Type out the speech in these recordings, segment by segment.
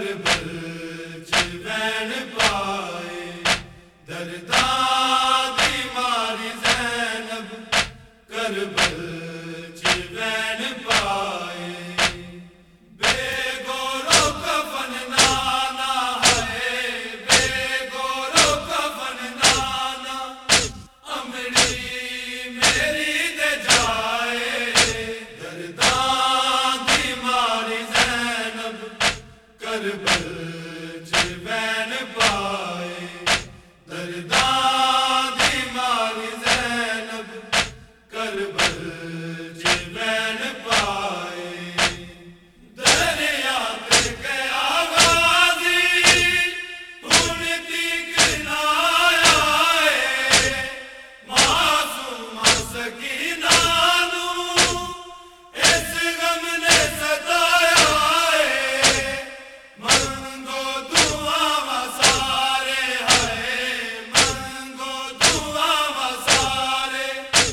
کربل چ بین پائے درداں دی ماری زینب کربل چ بین پائے بے گورو کفن نانا ہے بے گورو کفن نانا امڑی میری دے جائے درداں دی ماری زینب کربل چ بین پائے درداں دی ماری زینب کربل چ بین پائے دریا تے گیا غازی ہن تیک نہ آیا ہے معصوم سکینہ نوں اس غم نے ستایا ہے منگو دعا سارے ہے منگو دعا سارے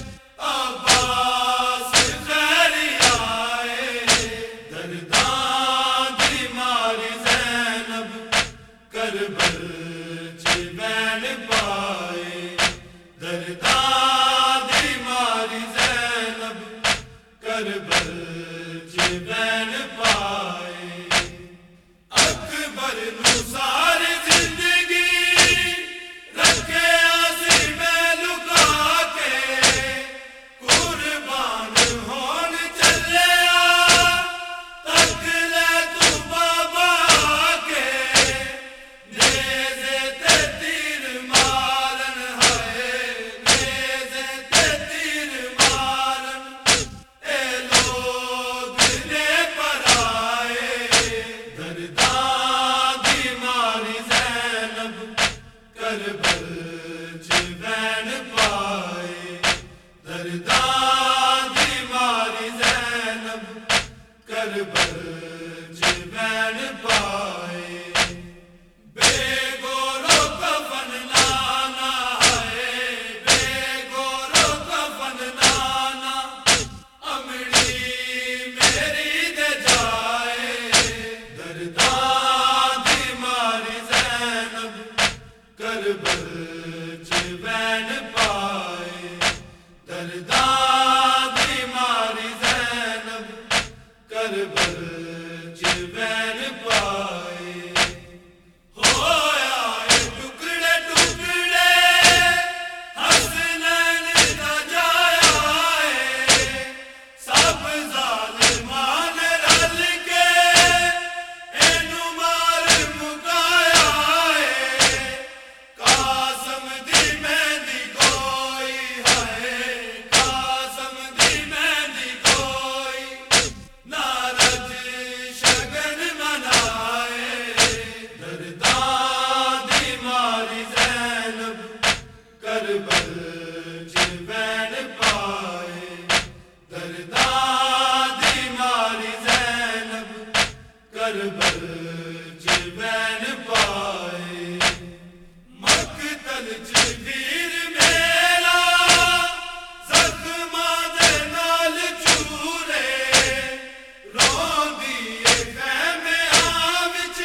عباس خیری آئے درداں دی ماری زینب کربل چ بین پائے درداں دی ماری زینب کربل چ بین پائے اکبر نو ساری زندگی رکھے اسی میں لکا کے قربان ہون چلیا تک لے تو بابا کے نیزے تے تیر مارن ہے نیزے تے تیر مارن اے لوگ نے پرائے درداں دی ماری زینب کربل چ بین پائے درداں دی ماری زینب کربل چ بین پائے بے گورو کفن نانا ہے بے گورو کفن نانا امڑی میری دے جائے درداں دی ماری زینب کربل چ بین پائے درداں دی ماری زینب کربل چ بین پائے ہویا اے ٹکڑے ٹکڑے حسنین دا جایا ہے سب ظالمان رل کے اینو مار مکایا ہے قاسم دی مہندی کوئی ہے قاسم دی مہندی کوئی نارج شگن منائے درداں دی ماری زینب کربل چ بین پائے درداں دی ماری زینب کربل چ بین پائے مقتل چ ویر میرا زخماں دے نال چورے روندی اے خیمیاں وچ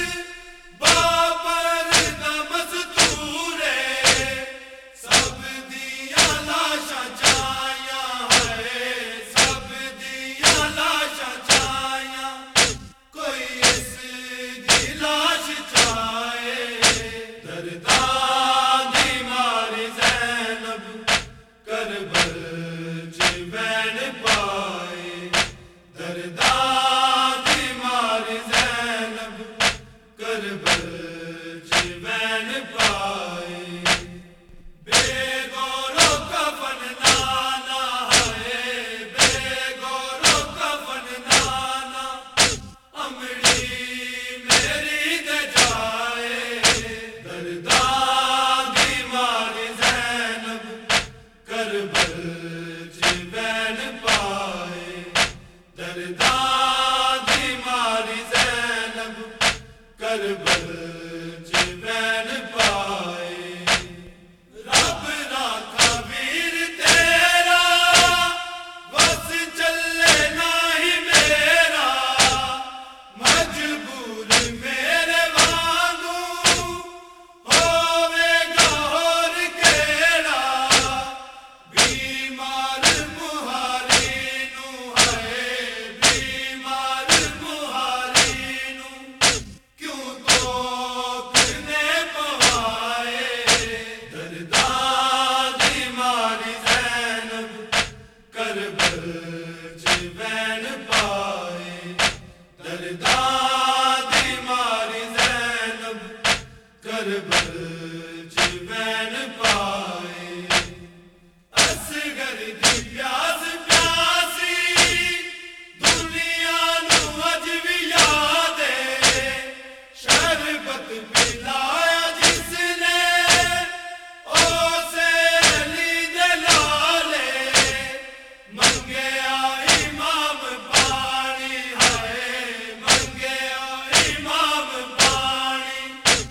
بابر دا مستورے سب دیاں لاشاں چایاں ہے سب دیاں لاشاں چایاں کوئی اس دی لاش چاہے درداں دی ماری زینب کربل چ بین پائے درداں دی ماری زینب کربل چ بین پائے بے گورو کفن نانا ہے بے گورو کفن نانا امڑی میری دے جائے درداں دی ماری زینب کربل چ بین پائے درداں دی ماری زینب کربل چ بین پائے رب راکھا ویر تیرا بس چلے نہ ہی میرا مجبور میں کربل چین پائے اصغر دی پیاس پیاسی دنیا نو اج وی یاد ہے شربت پلایا جس نے اسے علی دے لالے منگیا امام پانی ہے منگیا امام پانی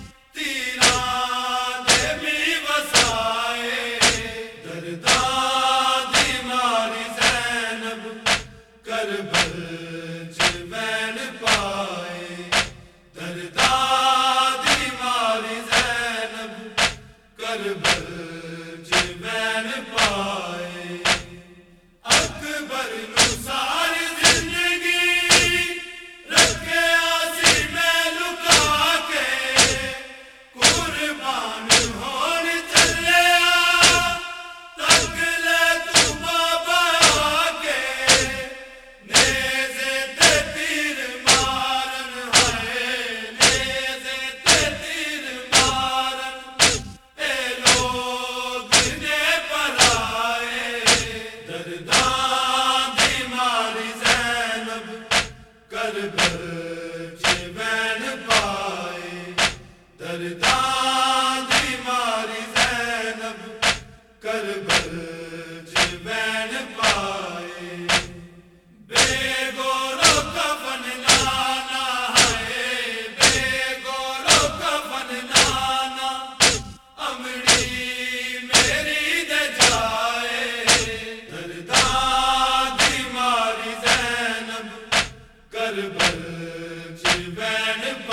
تیران دے بھی وسائے درداں دی ماری زینب کربل چین پائے درداں دی ماری زینب کربل چین پائے اکبر نو ساری زندگی رکھیا سی میں لکا کے قربان ہون چلیا تک لے تو بابا آ کے نیزے تے تیر مارن ہے نیزے تے تیر مارن اے لوگ نے پلائے درداں دی ماری زینب کربل چین پائے درداں دی ماری زینب کربل چین پائے بے گورو کفن نانا ہے بے گورو کفن نانا امڑی میری دے جائے درداں دی ماری زینب کربل چین